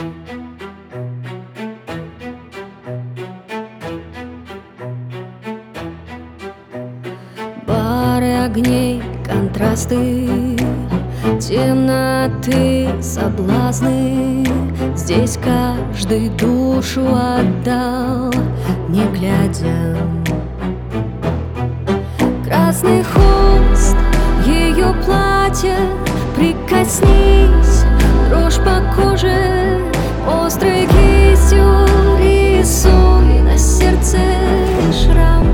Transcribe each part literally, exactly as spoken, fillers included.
Пары огней, контрасты, темноты, соблазны. Здесь каждый душу отдал, не глядя. Красный холст ее платья, прикоснись, дрожь по коже, острой кистью рисуй на сердце шрам.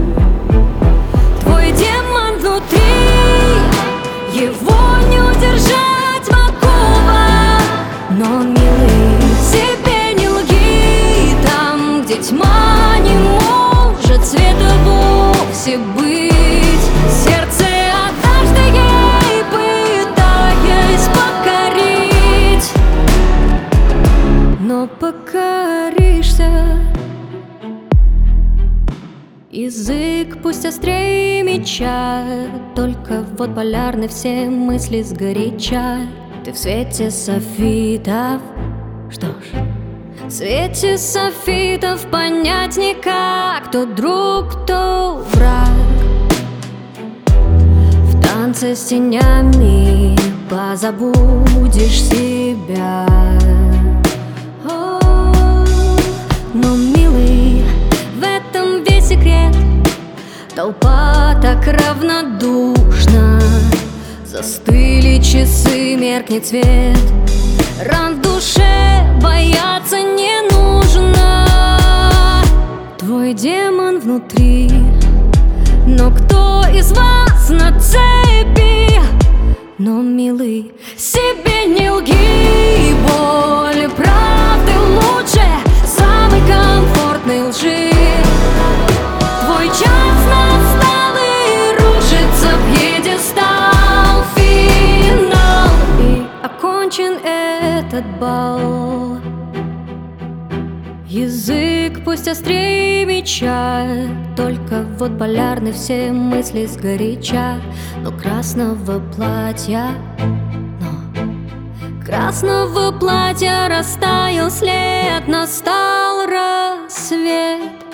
Твой демон внутри, его не удержать в оковах. Но, милый, себе не лги, там, где тьма не может света вовсе быть. Сердце однажды ей пытаясь покорить, но покоришься. Язык пусть острее меча, только вот полярны все мысли сгоряча. Ты в свете софитов, что ж, в свете софитов понять никак, кто друг, кто враг. В танце с тенями позабудешь себя. О, но, милый, в этом весь секрет. Толпа так равнодушна, застыли часы, меркнет свет. Ран в душе бояться не нужно. Твой демон внутри, но кто из вас на цепи? Но, милый, себе не лги, боль правды лучше самой комфортной лжи. Твой час настал и рушится пьедестал, финал, и окончен этот бал. Язык пусть острее меча, только вот полярны все мысли сгоряча. Но красного платья, но красного платья растаял след, настал рассвет.